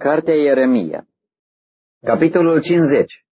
Cartea Ieremia, capitolul 50.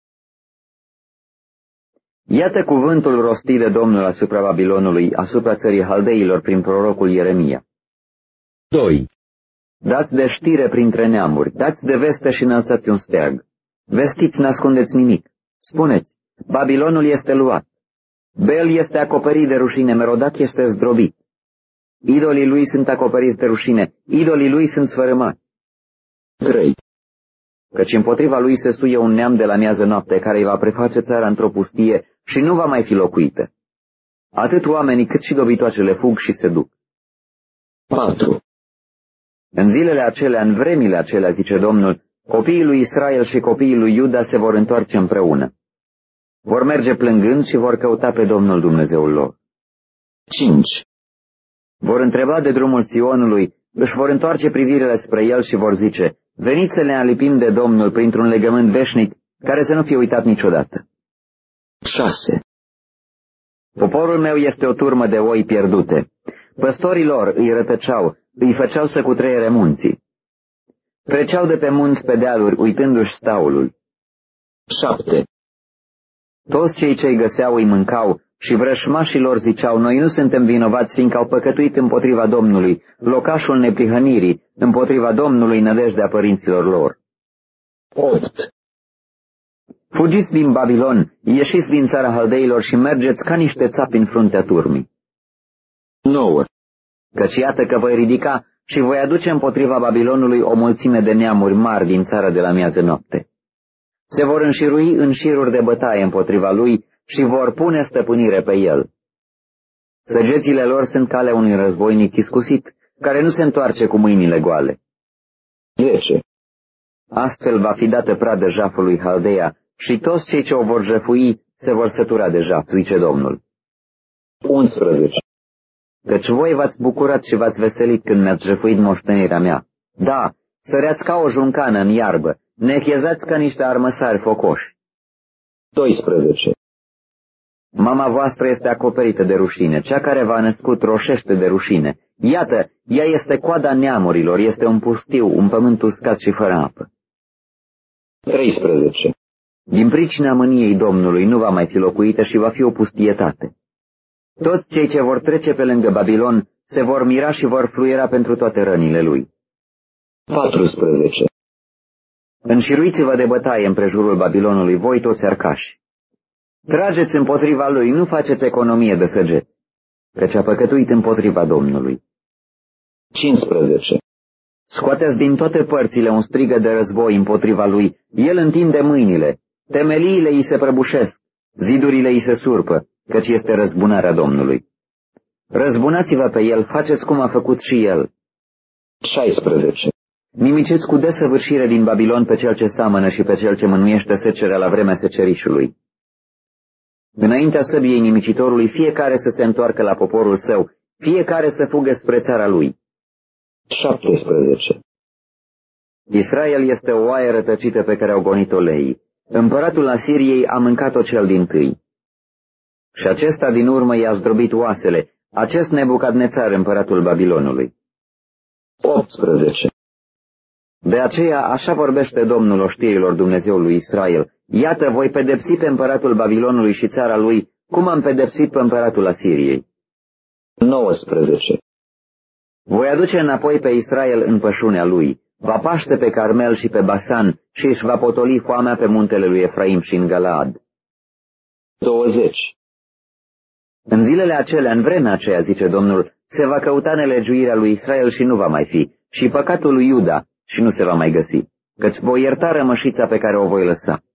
Iată cuvântul rostit de Domnul asupra Babilonului, asupra țării Haldeilor, prin prorocul Ieremia. 2. Dați de știre printre neamuri, dați de veste și înălțați un steag. Vestiți, n-ascundeți nimic. Spuneți, Babilonul este luat. Bel este acoperit de rușine, Merodac este zdrobit. Idolii lui sunt acoperiți de rușine, idolii lui sunt sfărâmați. 3. Căci împotriva lui se suie un neam de la miază noapte, care îi va preface țara într-o pustie și nu va mai fi locuită. Atât oamenii cât și dobitoacele fug și se duc. 4. În zilele acelea, în vremile acelea, zice Domnul, copiii lui Israel și copiii lui Iuda se vor întoarce împreună. Vor merge plângând și vor căuta pe Domnul Dumnezeul lor. 5. Vor întreba de drumul Sionului, își vor întoarce privirile spre el și vor zice, veniți să ne alipim de Domnul printr-un legământ veșnic, care să nu fie uitat niciodată. 6. Poporul meu este o turmă de oi pierdute. Păstorii lor îi rătăceau, îi făceau să cutreiere munții. Treceau de pe munți pe dealuri, uitându-și staulul. 7. Toți cei ce-i găseau îi mâncau și vrășmașii lor ziceau, noi nu suntem vinovați, fiindcă au păcătuit împotriva Domnului, locașul neprihănirii, împotriva Domnului, nădejdea părinților lor. 8. Fugiți din Babilon, ieșiți din țara Haldeilor și mergeți ca niște țapi în fruntea turmii. 9. Căci iată că voi ridica și voi aduce împotriva Babilonului o mulțime de neamuri mari din țara de la miază noapte. Se vor înșirui în șiruri de bătaie împotriva lui și vor pune stăpânire pe el. Săgețile lor sunt ca ale unui războinic iscusit, care nu se întoarce cu mâinile goale. 10. Astfel va fi dată pradă jafului Haldea și toți cei ce o vor jăfui se vor sătura de jaf, zice Domnul. 11. Căci voi v-ați bucurat și v-ați veselit când mi-ați jăfuit moștenirea mea. Da, săreați ca o juncană în iarbă, nechezați ca niște armăsari focoși. 12. Mama voastră este acoperită de rușine, cea care v-a născut roșește de rușine. Iată, ea este coada neamurilor, este un pustiu, un pământ uscat și fără apă. 13. Din pricina mâniei Domnului nu va mai fi locuită și va fi o pustietate. Toți cei ce vor trece pe lângă Babilon se vor mira și vor fluiera pentru toate rănile lui. 14. Înșiruiți-vă de bătaie împrejurul Babilonului, voi toți arcași. Trageți împotriva lui, nu faceți economie de săgeți, căci a păcătuit împotriva Domnului. 15. Scoateți din toate părțile un strigă de război împotriva lui, el întinde mâinile, temeliile îi se prăbușesc, zidurile îi se surpă, căci este răzbunarea Domnului. Răzbunați-vă pe el, faceți cum a făcut și el. 16. Nimiciți cu desăvârșire din Babilon pe cel ce seamănă și pe cel ce mânuiește secerea la vremea secerișului. Înaintea săbiei nimicitorului, fiecare să se întoarcă la poporul său, fiecare să fugă spre țara lui. 17. Israel este o oaie rătăcită pe care au gonit-o leii. Împăratul Asiriei a mâncat-o cel dintâi. Și acesta din urmă i-a zdrobit oasele, acest Nebucadnețar, împăratul Babilonului. 18. De aceea așa vorbește Domnul oștirilor Dumnezeului Israel. Iată, voi pedepsi pe împăratul Babilonului și țara lui, cum am pedepsit pe împăratul Asiriei. 19. Voi aduce înapoi pe Israel în pășunea lui, va paște pe Carmel și pe Basan și își va potoli foamea pe muntele lui Efraim și în Galaad. 20. În zilele acelea, în vremea aceea, zice Domnul, se va căuta nelegiuirea lui Israel și nu va mai fi, și păcatul lui Iuda și nu se va mai găsi, căci voi ierta rămășița pe care o voi lăsa.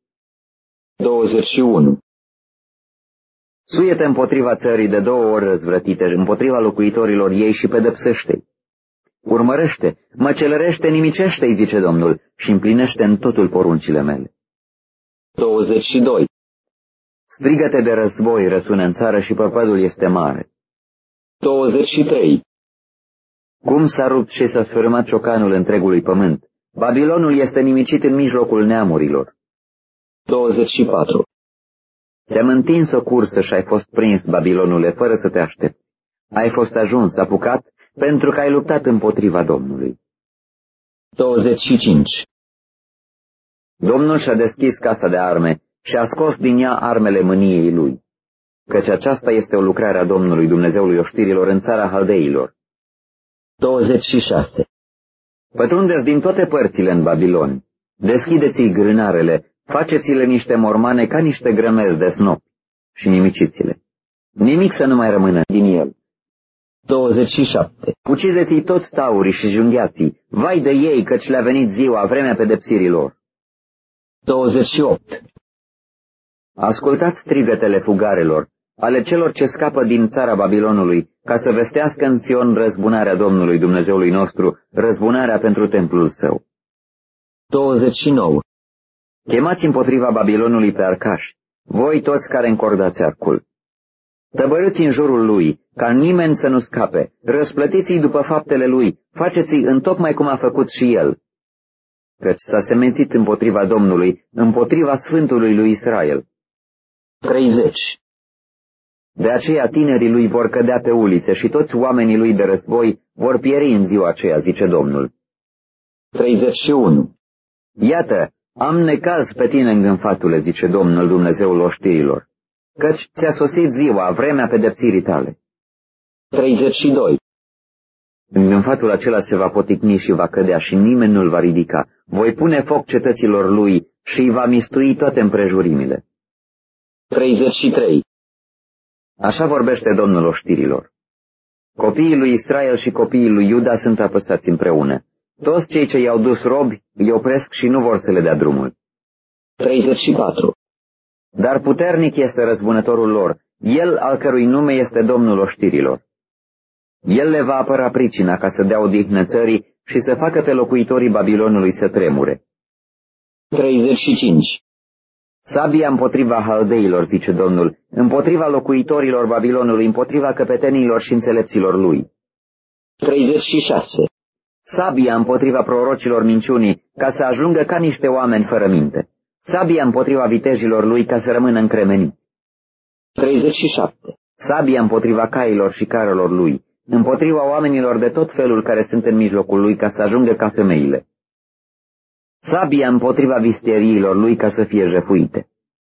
21. Suie-te împotriva țării de 2 ori răzvrătite, împotriva locuitorilor ei și pedepsește-i. Urmărește, măcelărește, nimicește-i, zice Domnul, și împlinește în totul poruncile mele. 22. Strigăte de război răsună în țară și păpădul este mare. 23. Cum s-a rupt și s-a sfârmat ciocanul întregului pământ. Babilonul este nimicit în mijlocul neamurilor. 24. Ți-am întins o cursă și ai fost prins, Babilonule, fără să te aștepți. Ai fost ajuns, apucat, pentru că ai luptat împotriva Domnului. 25. Domnul și-a deschis casa de arme și a scos din ea armele mâniei lui, căci aceasta este o lucrare a Domnului Dumnezeului oștirilor în țara Haldeilor. 26. Pătrundeți din toate părțile în Babilon, deschideți-i grânarele, faceți-le niște mormane ca niște grămezi de snop și nimiciți-le. Nimic să nu mai rămână din el. 27. Ucideți-i toți taurii și junghiații, vai de ei, căci le-a venit ziua, vremea pedepsirii lor. 28. Ascultați strigătele fugarelor, ale celor ce scapă din țara Babilonului, ca să vestească în Sion răzbunarea Domnului Dumnezeului nostru, răzbunarea pentru templul său. 29. Chemați împotriva Babilonului pe arcași, voi toți care încordați arcul. Tăbărâți în jurul lui, ca nimeni să nu scape, răsplătiți-i după faptele lui, faceți-i întocmai cum a făcut și el. Căci s-a semențit împotriva Domnului, împotriva Sfântului lui Israel. 30. De aceea tinerii lui vor cădea pe ulițe și toți oamenii lui de război vor pieri în ziua aceea, zice Domnul. 31. Iată, am necaz pe tine, îngânfatule, zice Domnul Dumnezeul oștirilor, căci ți-a sosit ziua, vremea pedepsirii tale. 32. Îngânfatul acela se va poticni și va cădea și nimeni nu-l va ridica. Voi pune foc cetăților lui și îi va mistui toate împrejurimile. 33. Așa vorbește Domnul oștirilor. Copiii lui Israel și copiii lui Iuda sunt apăsați împreună. Toți cei ce i-au dus robi îi opresc și nu vor să le dea drumul. 34. Dar puternic este răzbunătorul lor, el al cărui nume este Domnul oștirilor. El le va apăra pricina ca să dea odihnă țării și să facă pe locuitorii Babilonului să tremure. 35. Sabia împotriva haldeilor, zice Domnul, împotriva locuitorilor Babilonului, împotriva căpetenilor și înțelepților lui. 36. Sabia împotriva prorocilor minciunii, ca să ajungă ca niște oameni fără minte. Sabia împotriva vitejilor lui, ca să rămână încremeniți. 37. Sabia împotriva cailor și carelor lui, împotriva oamenilor de tot felul care sunt în mijlocul lui, ca să ajungă ca femeile. Sabia împotriva visteriilor lui, ca să fie jefuite.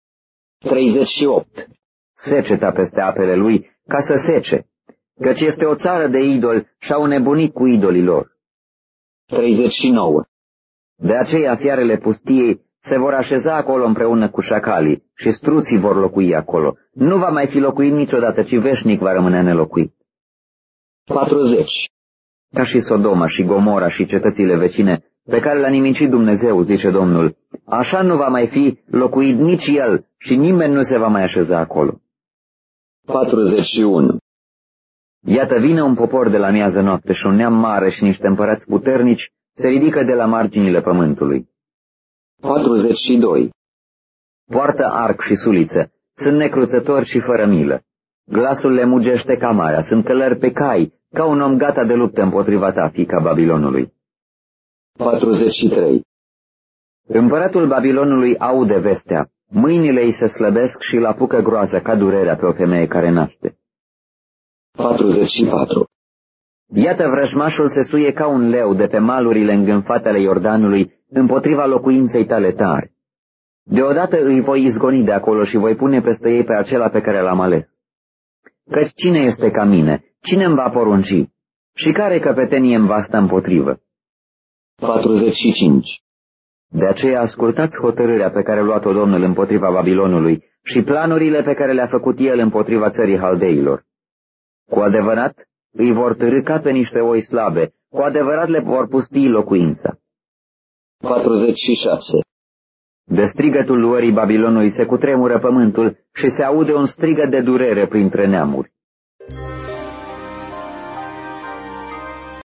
38. Seceta peste apele lui, ca să sece, căci este o țară de idoli și au nebunit cu idolii lor. 39. De aceea fiarele pustiei se vor așeza acolo împreună cu șacalii și struții vor locui acolo. Nu va mai fi locuit niciodată, ci veșnic va rămâne nelocuit. 40. Ca și Sodoma și Gomora și cetățile vecine, pe care le-a nimicit Dumnezeu, zice Domnul, așa nu va mai fi locuit nici el și nimeni nu se va mai așeza acolo. 41. Iată, vine un popor de la miază noapte și un neam mare și niște împărați puternici se ridică de la marginile pământului. 42. Poartă arc și suliță, sunt necruțători și fără milă. Glasul le mugește ca marea, sunt călări pe cai, ca un om gata de luptă împotriva ta, fiica Babilonului. 43. Împăratul Babilonului aude vestea, mâinile îi se slăbesc și îl apucă groază ca durerea pe o femeie care naște. 44. Iată, vrăjmașul se suie ca un leu de pe malurile îngânfate ale Iordanului împotriva locuinței tale tari. Deodată îi voi izgoni de acolo și voi pune peste ei pe acela pe care l-am ales. Căci cine este ca mine? Cine îmi va porunci? Și care căpetenie îmi va sta împotrivă? 45. De aceea ascultați hotărârea pe care a luat-o Domnul împotriva Babilonului și planurile pe care le-a făcut el împotriva țării Haldeilor. Cu adevărat îi vor târî ca pe niște oi slabe, cu adevărat le vor pustii locuința. 46. De strigătul luării Babilonului se cutremură pământul și se aude un strigăt de durere printre neamuri.